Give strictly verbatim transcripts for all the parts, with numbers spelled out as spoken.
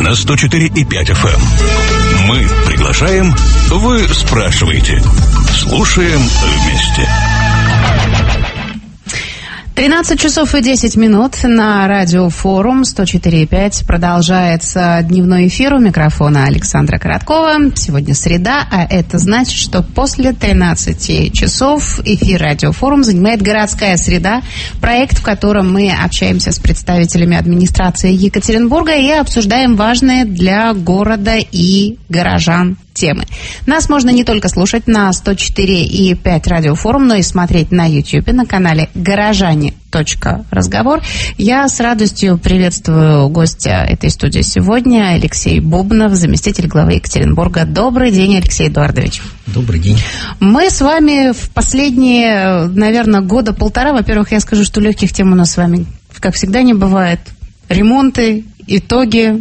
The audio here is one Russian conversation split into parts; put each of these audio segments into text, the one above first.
на сто четыре и пять эф эм. Мы приглашаем, вы спрашиваете. Слушаем вместе. тринадцать часов и десять минут на радио Форум сто четыре и пять. Продолжается дневной эфир. У микрофона Александра Короткова. Сегодня среда, а это значит, что после тринадцати часов эфир радио Форум занимает городская среда. Проект, в котором мы общаемся с представителями администрации Екатеринбурга и обсуждаем важные для города и горожан темы. Нас можно не только слушать на сто четыре и пять радиофорум, но и смотреть на YouTube на канале горожане точка разговор. Я с радостью приветствую гостя этой студии сегодня, Алексей Бубнов, заместитель главы Екатеринбурга. Добрый день, Алексей Эдуардович. Добрый день. Мы с вами в последние, наверное, года полтора, во-первых, я скажу, что легких тем у нас с вами, как всегда, не бывает. Ремонты, итоги.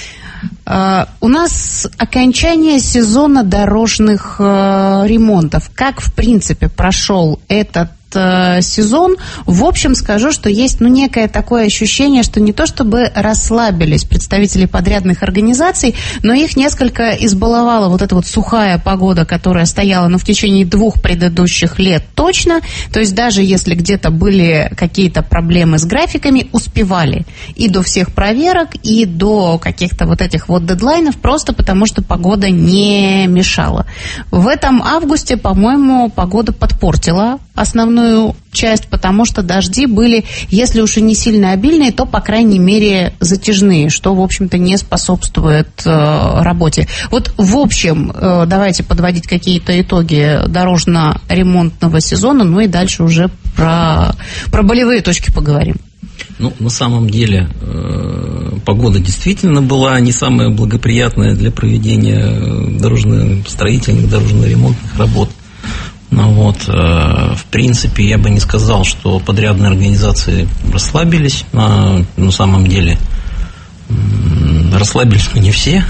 Uh, у нас окончание сезона дорожных uh, ремонтов. Как, в принципе, прошел этот uh, сезон? В общем, скажу, что есть ну, некое такое ощущение, что не то чтобы расслабились представители подрядных организаций, но их несколько избаловала вот эта вот сухая погода, которая стояла ну, в течение двух предыдущих лет точно. То есть даже если где-то были какие-то проблемы с графиками, успевали и до всех проверок, и до каких-то вот этих вот дедлайнов, просто потому что погода не мешала. В этом августе, по-моему, погода подпортила основную часть, потому что дожди были, если уж и не сильно обильные, то, по крайней мере, затяжные, что, в общем-то, не способствует э, работе. Вот, в общем, э, давайте подводить какие-то итоги дорожно-ремонтного сезона, ну и дальше уже про, про болевые точки поговорим. Ну, на самом деле, э, погода действительно была не самая благоприятная для проведения дорожно-строительных, дорожно-ремонтных работ. Ну, вот, э, в принципе, я бы не сказал, что подрядные организации расслабились. На, на самом деле, э, расслабились мы не все.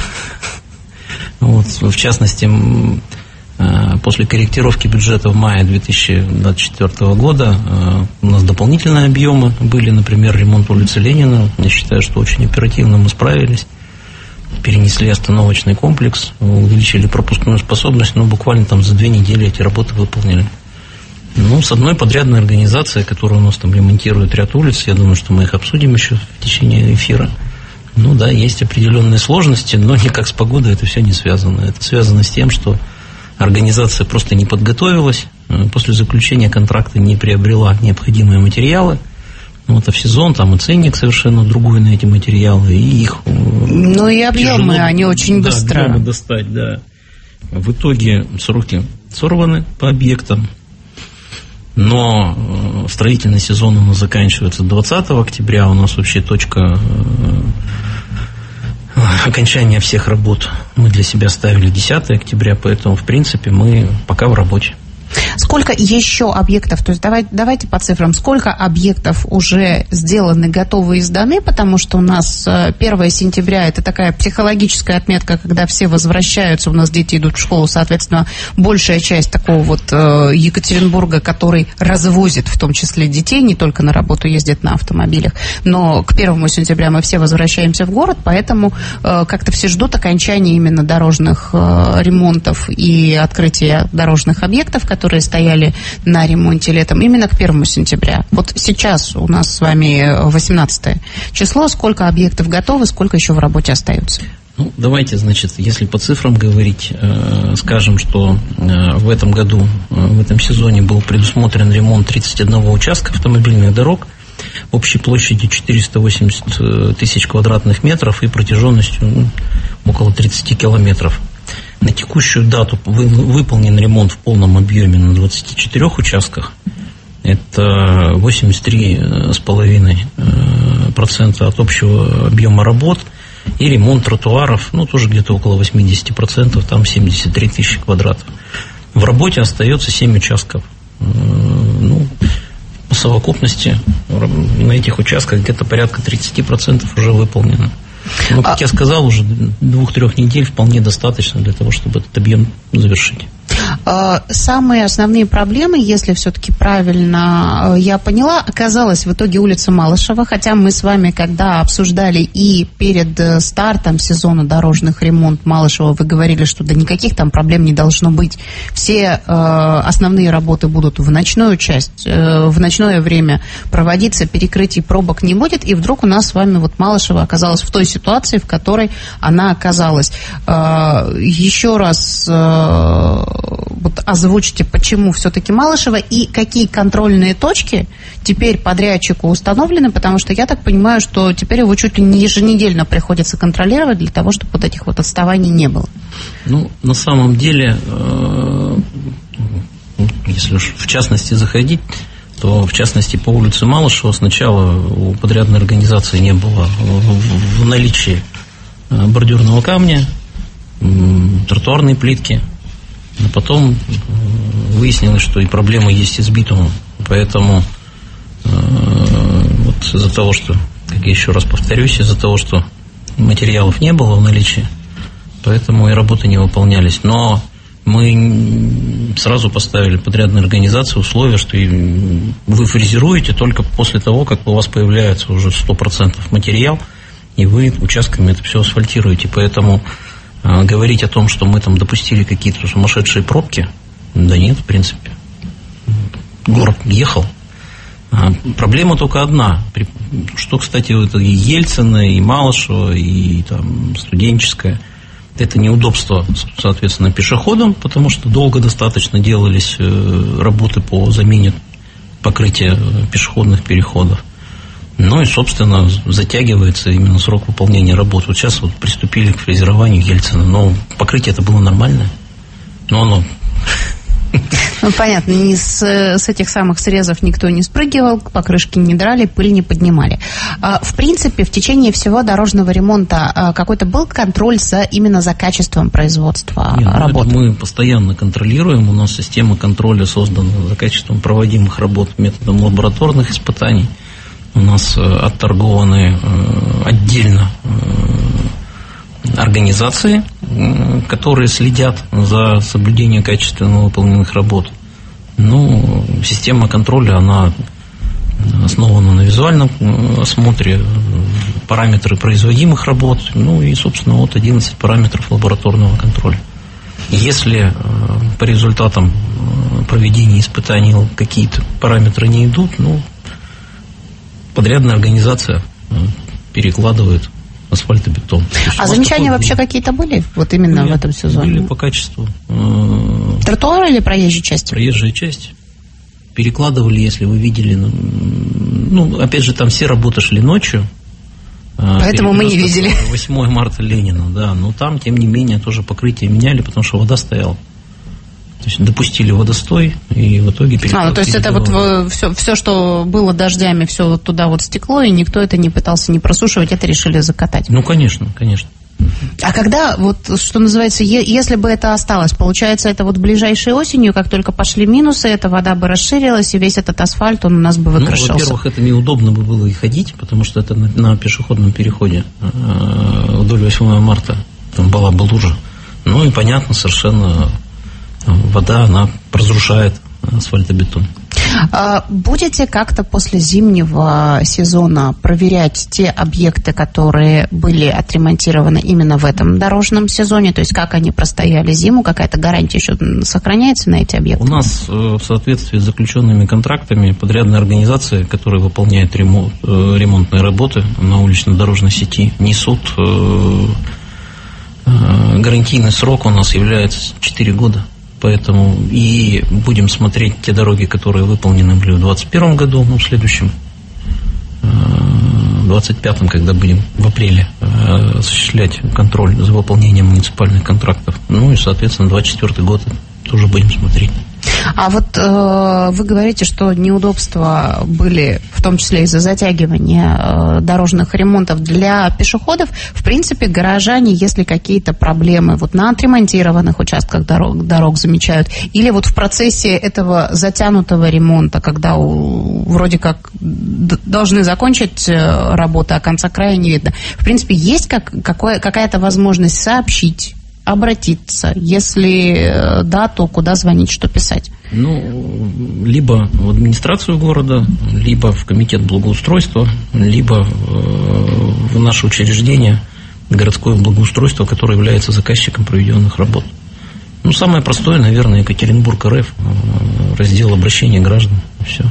Вот, в частности, после корректировки бюджета в мае две тысячи двадцать четвёртого года у нас дополнительные объемы были, например, ремонт улицы Ленина. Я считаю, что очень оперативно мы справились. Перенесли остановочный комплекс, увеличили пропускную способность, но буквально там за две недели эти работы выполнили. Ну, с одной подрядной организацией, которая у нас там ремонтирует ряд улиц, я думаю, что мы их обсудим еще в течение эфира. Ну да, есть определенные сложности, но никак с погодой это все не связано. Это связано с тем, что организация просто не подготовилась, после заключения контракта не приобрела необходимые материалы. Вот, а в сезон там и ценник совершенно другой на эти материалы, и их ну и объемы, тяжело, они очень да, быстро объемы достать, да. В итоге сроки сорваны по объектам, но строительный сезон у нас заканчивается двадцатого октября, у нас вообще точка окончания всех работ мы для себя ставили десятого октября, поэтому, в принципе, мы пока в работе. Сколько еще объектов, то есть давай, давайте по цифрам, сколько объектов уже сделаны, готовы и сданы, потому что у нас первого сентября это такая психологическая отметка, когда все возвращаются, у нас дети идут в школу, соответственно, большая часть такого вот Екатеринбурга, который развозит в том числе детей, не только на работу ездят на автомобилях, но к первого сентября мы все возвращаемся в город, поэтому как-то все ждут окончания именно дорожных ремонтов и открытия дорожных объектов, которые стояли на ремонте летом, именно к первого сентября. Вот сейчас у нас с вами восемнадцатое число. Сколько объектов готовы, сколько еще в работе остается? Ну, давайте, значит, если по цифрам говорить, э, скажем, что э, в этом году, э, в этом сезоне был предусмотрен ремонт тридцати одного участка автомобильных дорог общей площадью четыреста восемьдесят тысяч квадратных метров и протяженностью ну, около тридцати километров. На текущую дату выполнен ремонт в полном объеме на двадцати четырёх участках. Это восемьдесят три целых пять десятых процента от общего объема работ. И ремонт тротуаров, ну, тоже где-то около восемьдесят процентов, там семьдесят три тысячи квадратов. В работе остается семь участков. Ну, по совокупности на этих участках где-то порядка тридцать процентов уже выполнено. Ну, как я сказал, уже двух-трех недель вполне достаточно для того, чтобы этот объем завершить. Самые основные проблемы, если все-таки правильно я поняла, оказалась в итоге улица Малышева, хотя мы с вами, когда обсуждали и перед стартом сезона дорожных ремонтов Малышева, вы говорили, что да никаких там проблем не должно быть. Все основные работы будут в ночную часть, в ночное время проводиться, перекрытий пробок не будет, и вдруг у нас с вами вот Малышева оказалась в той ситуации, в которой она оказалась. Еще раз вот озвучите, почему все-таки Малышева и какие контрольные точки теперь подрядчику установлены, потому что я так понимаю, что теперь его чуть ли не еженедельно приходится контролировать для того, чтобы вот этих вот отставаний не было. Ну, на самом деле, если уж в частности заходить, то в частности по улице Малышева сначала у подрядной организации не было в наличии бордюрного камня, тротуарной плитки, а потом выяснилось, что и проблемы есть и с битумом. Поэтому вот из-за того, что, как я еще раз повторюсь, из-за того, что материалов не было в наличии, поэтому и работы не выполнялись. Но мы сразу поставили подрядной организации условие, что вы фрезеруете только после того, как у вас появляется уже сто процентов материал, и вы участками это все асфальтируете. Поэтому э, говорить о том, что мы там допустили какие-то сумасшедшие пробки, да нет, в принципе. Город ехал. А проблема только одна. Что, кстати, это и Ельцина, и Малышева, и там Студенческая. Это неудобство, соответственно, пешеходам, потому что долго достаточно делались работы по замене покрытия пешеходных переходов. Ну и, собственно, затягивается именно срок выполнения работ. Вот сейчас вот приступили к фрезерованию Ельцина. Но покрытие это было нормальное. Но оно... Ну, понятно, не с, с этих самых срезов никто не спрыгивал, покрышки не драли, пыль не поднимали. В принципе, в течение всего дорожного ремонта какой-то был контроль за, именно за качеством производства Нет, работ? Мы постоянно контролируем. У нас система контроля создана за качеством проводимых работ методом лабораторных испытаний. У нас отторгованы отдельно организации, которые следят за соблюдением качественно выполненных работ. Ну, система контроля, она основана на визуальном осмотре, параметры производимых работ, ну и, собственно, вот одиннадцать параметров лабораторного контроля. Если по результатам проведения испытаний какие-то параметры не идут, ну, подрядная организация перекладывает асфальтобетон. А замечания такой... вообще какие-то были? Вот именно были, в этом сезоне? Были по качеству. Тротуар или проезжей части? Проезжая часть. Перекладывали, если вы видели. Ну, опять же, там все работы шли ночью. Поэтому мы не видели. восьмое марта Ленина, да. Но там, тем не менее, тоже покрытие меняли, потому что вода стояла. То есть допустили водостой, и в итоге перекладывали. А, ну то есть это вот все, все, что было дождями, все вот туда вот стекло, и никто это не пытался не просушивать, это решили закатать. Ну, конечно, конечно. А когда, вот, что называется, е- если бы это осталось, получается, это вот ближайшей осенью, как только пошли минусы, эта вода бы расширилась, и весь этот асфальт, он у нас бы выкрашивался? Ну, во-первых, это неудобно бы было и ходить, потому что это на, на пешеходном переходе э, вдоль восьмого марта, там была бы лужа. Ну, и понятно, совершенно вода, она разрушает асфальтобетон. Будете как-то после зимнего сезона проверять те объекты, которые были отремонтированы именно в этом дорожном сезоне? То есть как они простояли зиму? Какая-то гарантия еще сохраняется на эти объекты? У нас в соответствии с заключенными контрактами подрядные организации, которые выполняют ремонт, ремонтные работы на улично-дорожной сети, несут гарантийный срок у нас является четыре года. Поэтому и будем смотреть те дороги, которые выполнены были в двадцать первом году, ну, в следующем, в двадцать пятом, когда будем в апреле осуществлять контроль за выполнением муниципальных контрактов. Ну и, соответственно, двадцать четвёртый год тоже будем смотреть. А вот э, вы говорите, что неудобства были, в том числе из-за затягивания э, дорожных ремонтов для пешеходов. В принципе, горожане, если какие-то проблемы вот на отремонтированных участках дорог, дорог замечают, или вот в процессе этого затянутого ремонта, когда у, вроде как д- должны закончить работы, а конца края не видно. В принципе, есть как, какое, какая-то возможность сообщить обратиться? Если да, то куда звонить, что писать? Ну, либо в администрацию города, либо в комитет благоустройства, либо в наше учреждение городское благоустройство, которое является заказчиком проведенных работ. Ну, самое простое, наверное, Екатеринбург РФ, раздел обращения граждан, все.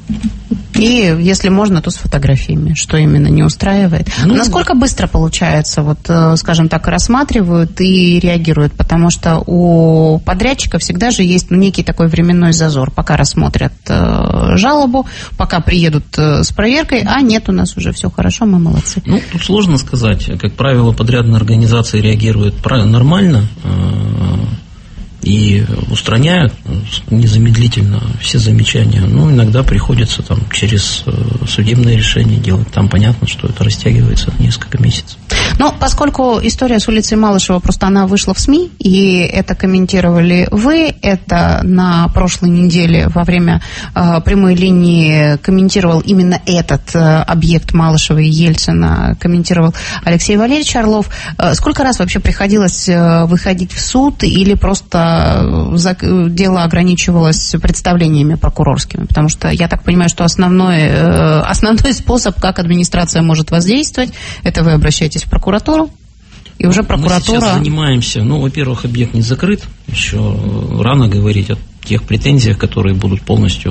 И, если можно, то с фотографиями, что именно не устраивает. Ну, насколько быстро получается, вот, скажем так, рассматривают и реагируют? Потому что у подрядчика всегда же есть ну, некий такой временной зазор. Пока рассмотрят э, жалобу, пока приедут э, с проверкой, а нет, у нас уже все хорошо, мы молодцы. Ну, тут сложно сказать. Как правило, подрядные организации реагируют нормально, э, и устраняют незамедлительно все замечания. Ну, иногда приходится там через судебное решение делать. Там понятно, что это растягивается на несколько месяцев. Ну, поскольку история с улицей Малышева, просто она вышла в СМИ, и это комментировали вы, это на прошлой неделе во время э, прямой линии комментировал именно этот э, объект Малышева и Ельцина, комментировал Алексей Валерьевич Орлов. Э, сколько раз вообще приходилось э, выходить в суд или просто дело ограничивалось представлениями прокурорскими, потому что я так понимаю, что основной, основной способ, как администрация может воздействовать, это вы обращаетесь в прокуратуру, и уже прокуратура... Мы сейчас занимаемся, ну, во-первых, объект не закрыт, еще рано говорить о тех претензиях, которые будут полностью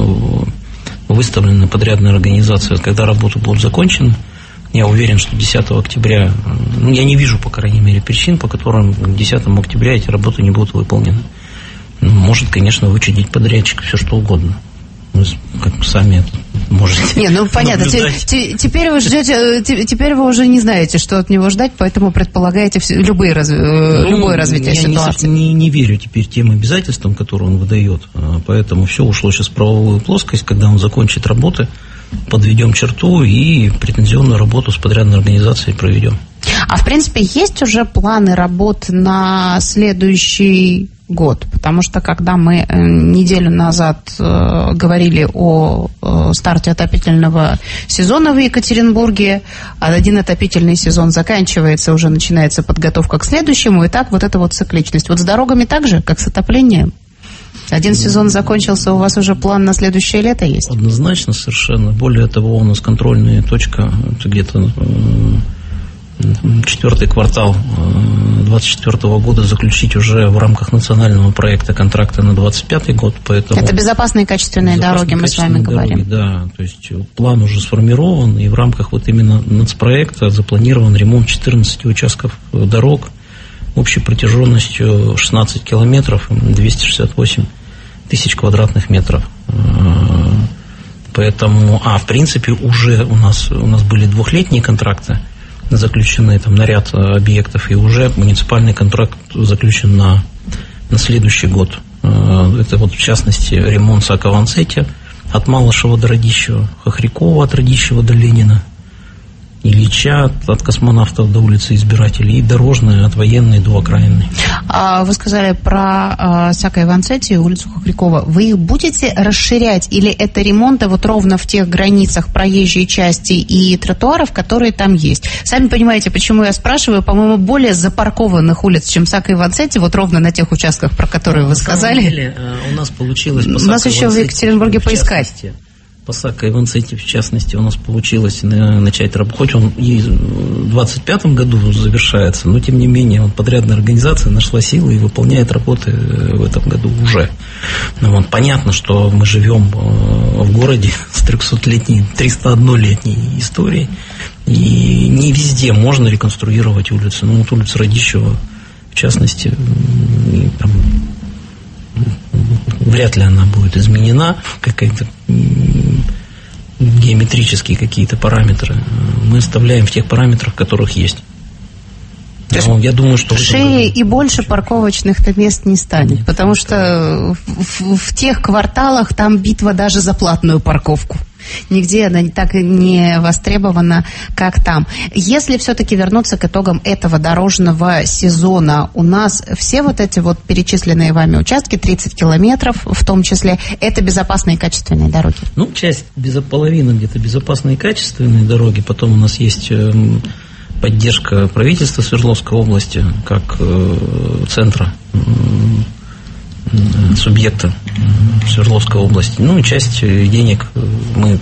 выставлены подрядной организацией, когда работы будут закончены. Я уверен, что десятого октября, ну, я не вижу, по крайней мере, причин, по которым к десятому октября эти работы не будут выполнены. Может, конечно, вычудить подрядчик все что угодно. Вы как сами это можете. Не, ну понятно. Теперь вы ждете, теперь вы уже не знаете, что от него ждать, поэтому предполагаете все, любые раз, ну, любое развитие я ситуации. Я не, не верю теперь тем обязательствам, которые он выдает. Поэтому все ушло сейчас в правовую плоскость, когда он закончит работы. Подведем черту и претензионную работу с подрядной организацией проведем. А в принципе есть уже планы работ на следующий год? Потому что когда мы неделю назад э, говорили о э, старте отопительного сезона в Екатеринбурге, один отопительный сезон заканчивается, уже начинается подготовка к следующему, и так вот эта вот цикличность. Вот с дорогами так же, как с отоплением? Один сезон закончился, у вас уже план на следующее лето есть? Однозначно, совершенно. Более того, у нас контрольная точка, это где-то четвертый квартал двадцать четвёртого года заключить уже в рамках национального проекта контракта на двадцать пятый год. Поэтому это безопасные качественные безопасные дороги, мы с вами дороги, говорим. Да, то есть план уже сформирован, и в рамках вот именно нацпроекта запланирован ремонт четырнадцати участков дорог общей протяженностью шестнадцать километров, двести шестьдесят восемь тысяч квадратных метров. Поэтому, а в принципе уже у нас, у нас были двухлетние контракты, заключены там на ряд объектов, и уже муниципальный контракт заключен на, на следующий год. Это вот в частности ремонт Саакаванцети от Малышева до Радищева, Хохрякова от Радищева до Ленина, Ильича от, от космонавтов до улицы Избирателей, и дорожная от Военной до Окраинной. А вы сказали про а, Саакаванцети и улицу Хохрякова. Вы их будете расширять, или это ремонты вот ровно в тех границах проезжей части и тротуаров, которые там есть? Сами понимаете, почему я спрашиваю, по-моему, более запаркованных улиц, чем Саакаванцети, вот ровно на тех участках, про которые вы сказали. На самом деле, у нас получилось... У нас еще в Екатеринбурге поискать. По Саакаванцети, в частности, у нас получилось начать работу. Хоть он и в двадцать пятом году завершается, но тем не менее он, подрядная организация нашла силы и выполняет работы в этом году уже. Ну, вот, понятно, что мы живем в городе с трехсотлетней, триста однолетней историей, и не везде можно реконструировать улицы. Ну вот улица Радищева, в частности, там, вряд ли она будет изменена, какая-то геометрические какие-то параметры. Мы оставляем в тех параметрах, которых есть. Но я думаю, что шире и больше парковочных-то мест не станет, нет, потому что в, в тех кварталах там битва даже за платную парковку. Нигде она так не востребована, как там. Если все-таки вернуться к итогам этого дорожного сезона, у нас все вот эти вот перечисленные вами участки, тридцать километров в том числе, это безопасные и качественные дороги? Ну, часть, половина где-то безопасные и качественные дороги, потом у нас есть поддержка правительства Свердловской области как центра, субъекта Свердловской области. Ну и часть денег мы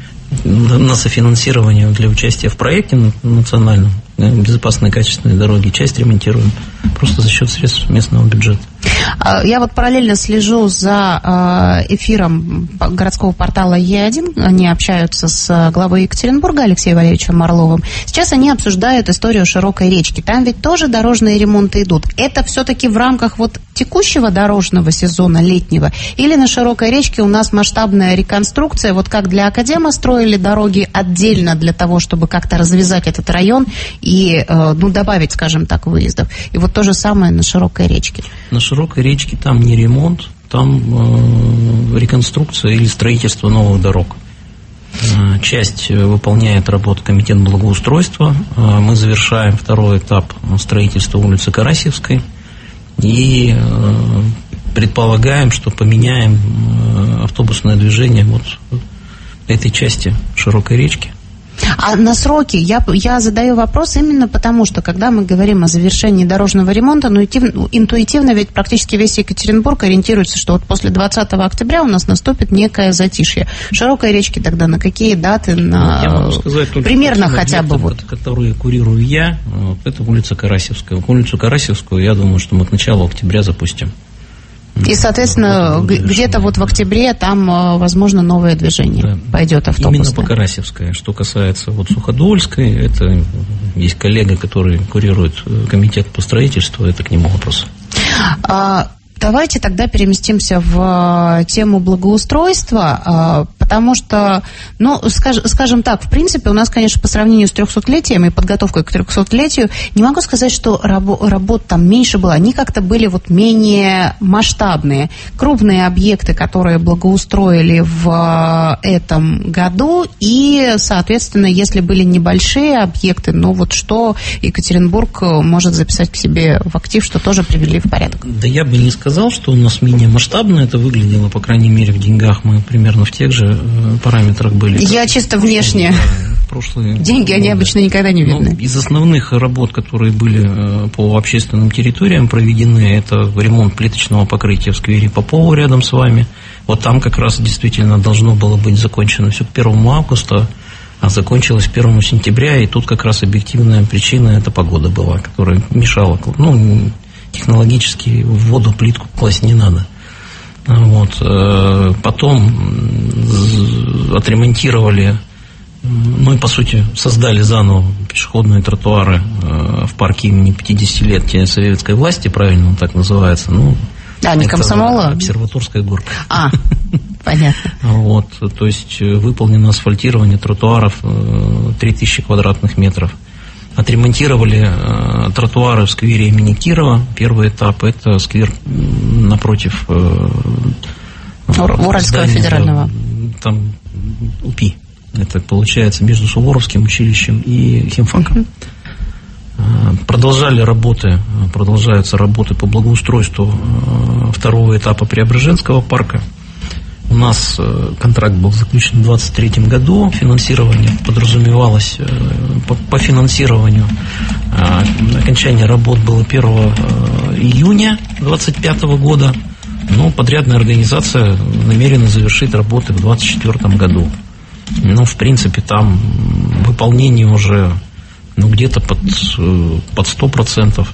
на софинансирование для участия в проекте национальном безопасные качественные дороги, часть ремонтируем просто за счет средств местного бюджета. Я вот параллельно слежу за эфиром городского портала Е один. Они общаются с главой Екатеринбурга Алексеем Валерьевичем Орловым. Сейчас они обсуждают историю широкой речки. Там ведь тоже дорожные ремонты идут. Это все-таки в рамках вот текущего дорожного сезона летнего? Или на широкой речке у нас масштабная реконструкция, вот как для Академа строили дороги отдельно для того, чтобы как-то развязать этот район и, ну, добавить, скажем так, выездов. И вот то же самое на широкой речке. На широкой речке там не ремонт, там э, реконструкция или строительство новых дорог. Э, часть выполняет работу комитет благоустройства. Э, мы завершаем второй этап строительства улицы Карасевской и э, предполагаем, что поменяем э, автобусное движение вот этой части широкой речки. А на сроки я, я задаю вопрос именно потому, что когда мы говорим о завершении дорожного ремонта, ну, интуитивно ведь практически весь Екатеринбург ориентируется, что вот после двадцатого октября у нас наступит некое затишье. Широкой речки тогда на какие даты? На... Я могу сказать, только примерно хотя бы вот. Которые курирую я, вот, это улица Карасевская. Улицу Карасевскую, я думаю, что мы к началу октября запустим. И, соответственно, где-то вот в октябре там, возможно, новое движение, да, пойдет автобусное. Именно по Карасевской. Что касается вот Суходольской, это есть коллега, который курирует комитет по строительству, это к нему вопрос. А, давайте тогда переместимся в тему благоустройства, потому что, ну, скаж, скажем так, в принципе, у нас, конечно, по сравнению с трехсотлетием и подготовкой к трехсотлетию, не могу сказать, что рабо, работ там меньше было, они как-то были вот менее масштабные. Крупные объекты, которые благоустроили в этом году, и, соответственно, если были небольшие объекты, ну, вот что Екатеринбург может записать к себе в актив, что тоже привели в порядок? Да я бы не сказал, что у нас менее масштабно это выглядело, по крайней мере, в деньгах мы примерно в тех же параметрах были. Я чисто внешне. Прошлые деньги, они обычно никогда не видны. Ну, из основных работ, которые были по общественным территориям проведены, это ремонт плиточного покрытия в сквере Попова рядом с вами. Вот там как раз действительно должно было быть закончено все к первому августа, а закончилось первого сентября, и тут как раз объективная причина – это погода была, которая мешала. Ну, технологически в воду плитку класть не надо. Вот. Потом отремонтировали, ну и по сути создали заново пешеходные тротуары в парке имени пятидесятилетия советской власти, правильно он так называется. Ну, а, не комсомола? Обсерваторская горка. А, понятно. Вот, то есть выполнено асфальтирование тротуаров три тысячи квадратных метров. Отремонтировали э, тротуары в сквере имени Кирова. Первый этап – это сквер напротив э, Уральского здания, федерального. Там УПИ. Это получается между Суворовским училищем и химфаком. Mm-hmm. Продолжали работы, продолжаются работы по благоустройству э, второго этапа Преображенского парка. У нас контракт был заключен в двадцать третьем году. Финансирование подразумевалось по, по финансированию. Окончание работ было первого июня двадцать пятого года. Но подрядная организация намерена завершить работы в двадцать четвёртом году. Ну, в принципе, там выполнение уже ну, где-то под, под сто процентов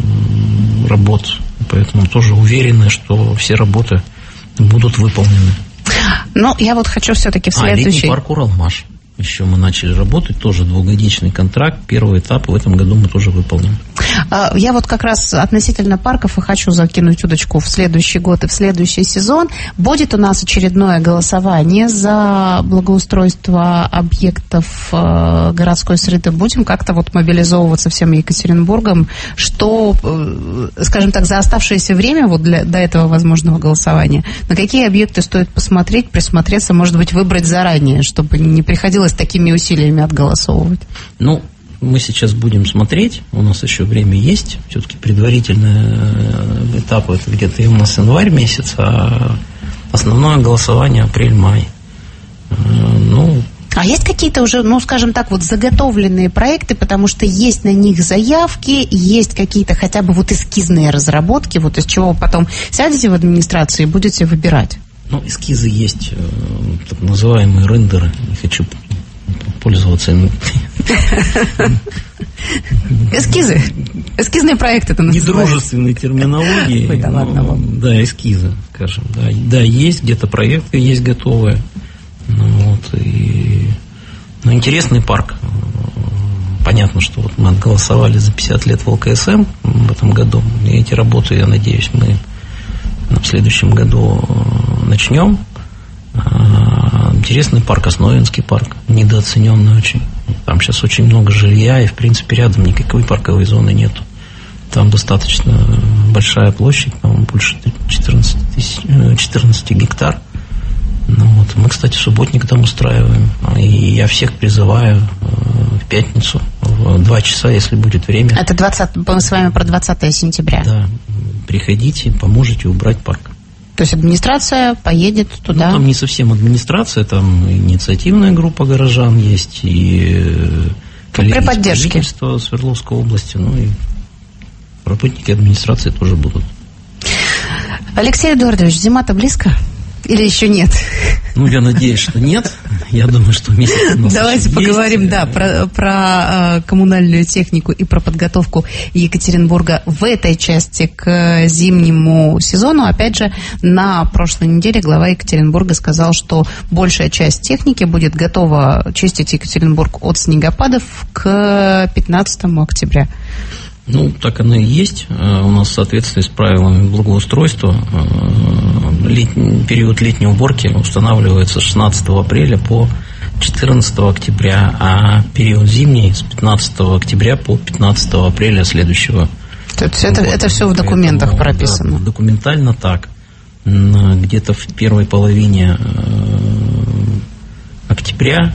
работ. Поэтому тоже уверены, что все работы будут выполнены. Ну, я вот хочу все-таки в следующий... А, летний парк Уралмаш. Еще мы начали работать, тоже двухгодичный контракт. Первый этап в этом году мы тоже выполним. Я вот как раз относительно парков и хочу закинуть удочку в следующий год и в следующий сезон. Будет у нас очередное голосование за благоустройство объектов городской среды. Будем как-то вот мобилизовываться всем Екатеринбургом, что, скажем так, за оставшееся время вот для, до этого возможного голосования, на какие объекты стоит посмотреть, присмотреться, может быть, выбрать заранее, чтобы не приходилось такими усилиями отголосовывать? Ну, мы сейчас будем смотреть, у нас еще время есть, все-таки предварительный этап это где-то у нас январь месяц, а основное голосование апрель-май. Ну, А есть какие-то уже, ну, скажем так, вот заготовленные проекты, потому что есть на них заявки, есть какие-то хотя бы вот эскизные разработки, вот из чего вы потом сядете в администрации и будете выбирать? Ну, эскизы есть, так называемые рендеры, не хочу пользоваться ими. Эскизы. Эскизные проекты это называется. Недружественной терминологии. Ой, да ладно вам. Да, эскизы, скажем. Да, да, есть где-то проекты, есть готовые. Ну, вот, и... ну, интересный парк. Понятно, что вот мы отголосовали за пятьдесят лет в эл ка эс эм в этом году. И эти работы, я надеюсь, мы в следующем году начнем. Интересный парк, Основинский парк, недооцененный очень. Там сейчас очень много жилья, и, в принципе, рядом никакой парковой зоны нету. Там достаточно большая площадь, по-моему, больше четырнадцать тысяч, четырнадцать гектар. Ну, вот. Мы, кстати, субботник там устраиваем. И я всех призываю в пятницу в два часа, если будет время. Это двадцатое, мы с вами про двадцатое сентября. Да, приходите, поможете убрать парк. То есть администрация поедет туда? Ну, там не совсем администрация, там инициативная группа горожан есть, и коллеги из правительства Свердловской области, ну и работники администрации тоже будут. Алексей Эдуардович, зима-то близко? Или еще нет? Ну, я надеюсь, что нет. Я думаю, что месяц у нас Давайте поговорим, есть. да, про, про э, коммунальную технику и про подготовку Екатеринбурга в этой части к зимнему сезону. Опять же, на прошлой неделе глава Екатеринбурга сказал, что большая часть техники будет готова чистить Екатеринбург от снегопадов к пятнадцатому октября. Ну, так оно и есть. У нас в соответствии с правилами благоустройства летний, период летней уборки устанавливается с шестнадцатого апреля по четырнадцатого октября, а период зимний с пятнадцатого октября по пятнадцатого апреля следующего То есть это, это все в документах Поэтому, прописано? Да, документально так. Где-то в первой половине октября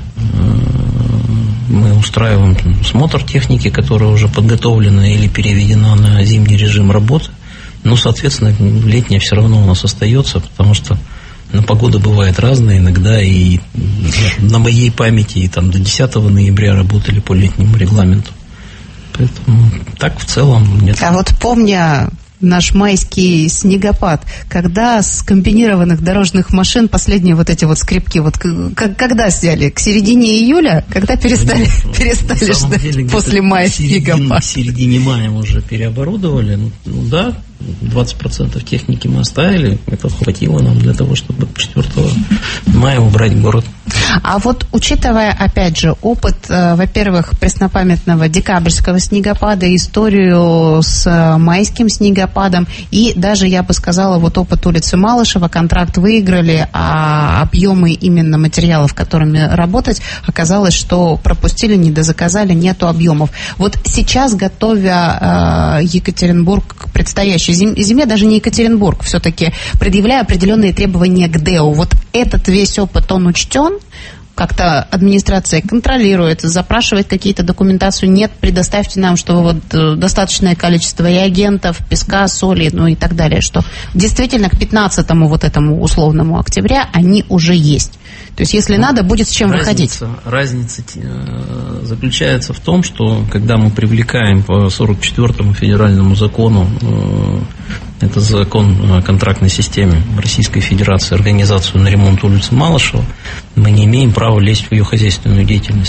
мы устраиваем смотр техники, которая уже подготовлена или переведена на зимний режим работы. Ну, соответственно, летняя все равно у нас остается, потому что ну, погода бывает разная. Иногда и на моей памяти и там до десятого ноября работали по летнему регламенту. Поэтому так в целом нет. А вот помня наш майский снегопад, когда с комбинированных дорожных машин последние вот эти вот скрипки, вот к- когда сняли? К середине июля? Когда перестали, ну, перестали ждать деле, после мая снегопад? В середине мая мы уже переоборудовали. Ну, ну да, двадцать процентов техники мы оставили. Это хватило нам для того, чтобы четвёртого мая убрать город. А вот учитывая, опять же, опыт, э, во-первых, преснопамятного декабрьского снегопада, историю с э, майским снегопадом и даже, я бы сказала, вот опыт улицы Малышева, контракт выиграли, а объемы именно материалов, которыми работать, оказалось, что пропустили, недозаказали, нету объемов. Вот сейчас, готовя э, Екатеринбург к предстоящей зим- зиме, даже не Екатеринбург, все-таки предъявляя определенные требования к ДЭУ, вот этот весь опыт, он учтен? Как-то администрация контролирует, запрашивает какие-то документацию, нет, предоставьте нам, что вот достаточное количество и агентов, песка, соли, ну и так далее, что действительно к пятнадцатому вот этому условному октября они уже есть. То есть, если ну, надо, будет с чем разница, выходить. Разница э, заключается в том, что когда мы привлекаем по сорок четвёртому федеральному закону, э, это закон о контрактной системе Российской Федерации, организацию на ремонт улицы Малышева, мы не имеем права лезть в ее хозяйственную деятельность.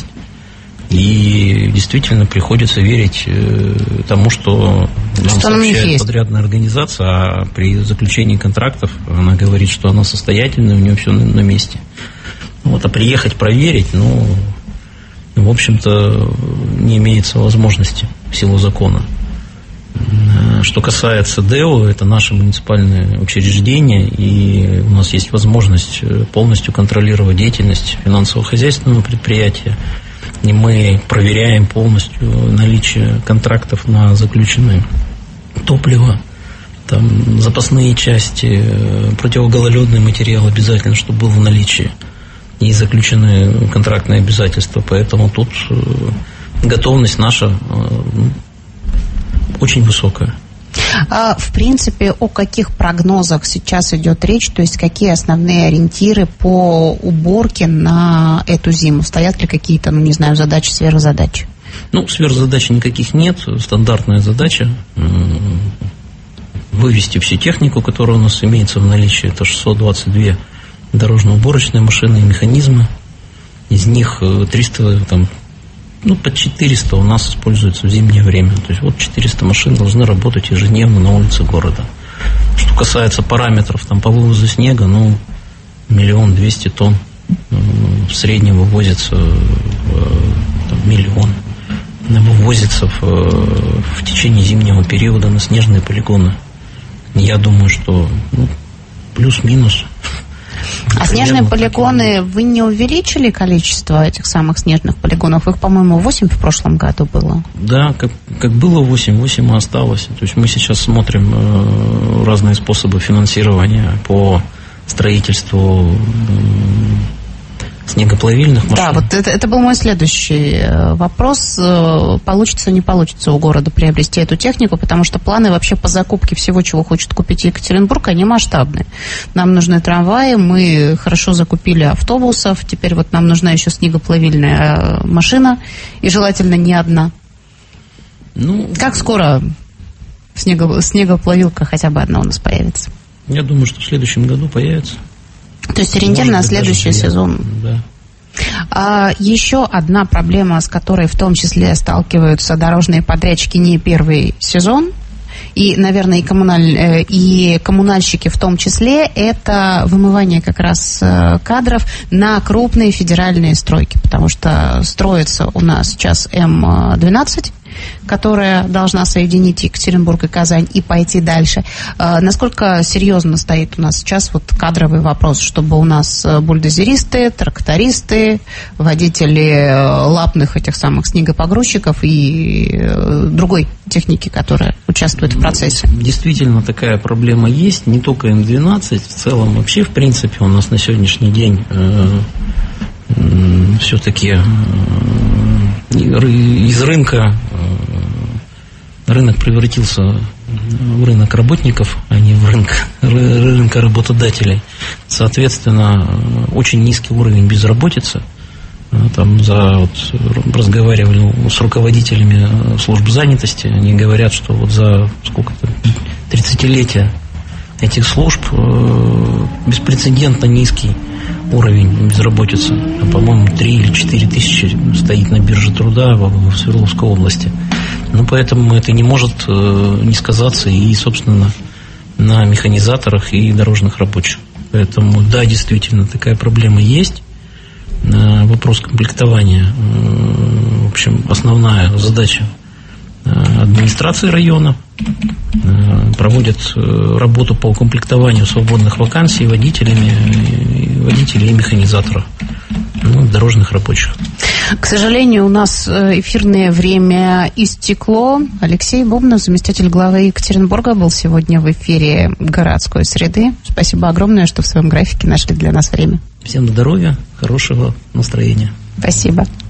И действительно приходится верить э, тому, что нам что сообщает подрядная организация, а при заключении контрактов она говорит, что она состоятельная, у нее все на, на месте. Вот, а приехать проверить, ну, в общем-то, не имеется возможности в силу закона. Что касается ДЭУ, это наше муниципальное учреждение, и у нас есть возможность полностью контролировать деятельность финансово-хозяйственного предприятия. И мы проверяем полностью наличие контрактов на заключенное топливо, там, запасные части, противогололедный материал обязательно, чтобы был в наличии, и заключены контрактные обязательства. Поэтому тут готовность наша очень высокая. В принципе, о каких прогнозах сейчас идет речь? То есть какие основные ориентиры по уборке на эту зиму? Стоят ли какие-то, ну не знаю, задачи, сверхзадачи? Ну, сверхзадач никаких нет. Стандартная задача вывести всю технику, которая у нас имеется в наличии. Это шестьсот двадцать две дорожно-уборочные машины и механизмы. Из них триста, там, ну, под четыреста у нас используется в зимнее время. То есть вот четыреста машин должны работать ежедневно на улице города. Что касается параметров там, по вывозу снега, ну, миллион двести тонн в среднем вывозится там, миллион. Вывозится в, в течение зимнего периода на снежные полигоны. Я думаю, что ну, плюс-минус. А снежные полигоны, вы не увеличили количество этих самых снежных полигонов? Их, по-моему, восемь в прошлом году было. Да, как, как было восемь, восемь и осталось. То есть мы сейчас смотрим э, разные способы финансирования по строительству э, снегоплавильных машин. Да, вот это, это был мой следующий вопрос. Получится, не получится у города приобрести эту технику, потому что планы вообще по закупке всего, чего хочет купить Екатеринбург, они масштабные. Нам нужны трамваи, мы хорошо закупили автобусов, теперь вот нам нужна еще снегоплавильная машина, и желательно не одна. Ну, как скоро снего, снегоплавилка хотя бы одна у нас появится? Я думаю, что в следующем году появится. То есть ориентир на следующий сезон. Да. А, еще одна проблема, с которой в том числе сталкиваются дорожные подрядчики не первый сезон, и, наверное, и, коммуналь, и коммунальщики в том числе, это вымывание как раз кадров на крупные федеральные стройки, потому что строится у нас сейчас эм двенадцать, которая должна соединить Екатеринбург и Казань и пойти дальше. Насколько серьезно стоит у нас сейчас вот кадровый вопрос, чтобы у нас бульдозеристы, трактористы, водители лапных этих самых снегопогрузчиков и другой техники, которая участвует в процессе? Действительно, такая проблема есть, не только эм двенадцать, в целом вообще, в принципе, у нас на сегодняшний день э, э, все-таки э, из рынка рынок превратился в рынок работников, а не в рынок, рынок работодателей. Соответственно, очень низкий уровень безработицы. Там за, вот, разговаривали с руководителями служб занятости, они говорят, что вот за сколько-то тридцатилетия этих служб беспрецедентно низкий уровень безработицы. По-моему, три или четыре тысячи стоит на бирже труда в Свердловской области. Ну, поэтому это не может э, не сказаться и, собственно, на механизаторах и дорожных рабочих. Поэтому, да, действительно, такая проблема есть. Э, вопрос комплектования, э, в общем, основная задача э, администрации района. Э, проводят э, работу по укомплектованию свободных вакансий водителями, и, водителей и механизаторов, ну, дорожных рабочих. К сожалению, у нас эфирное время истекло. Алексей Бубнов, заместитель главы Екатеринбурга, был сегодня в эфире «Городской среды». Спасибо огромное, что в своем графике нашли для нас время. Всем здоровья, хорошего настроения. Спасибо.